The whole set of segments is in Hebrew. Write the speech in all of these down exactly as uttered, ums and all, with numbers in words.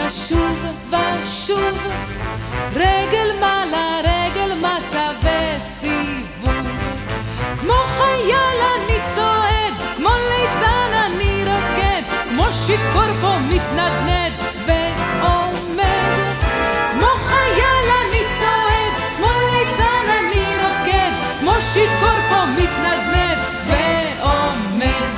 ושוב ושוב, רגל מעלה, רגל מטה וסיבוב. כמו חייל אני צועד, כמו ליצן אני רוקד, כמו שיכור פה מתנדנד ועומד. כמו חייל אני צועד, כמו ליצן אני רוקד, כמו שיכור פה מתנדנד ועומד.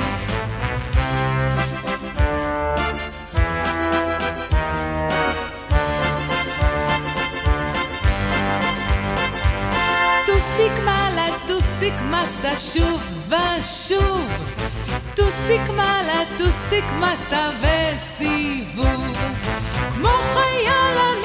תוסיק מעלה, תוסיק מטה, שוב ושוב. תוסיק מעלה, תוסיק מטה וסיבוב. כמו חייל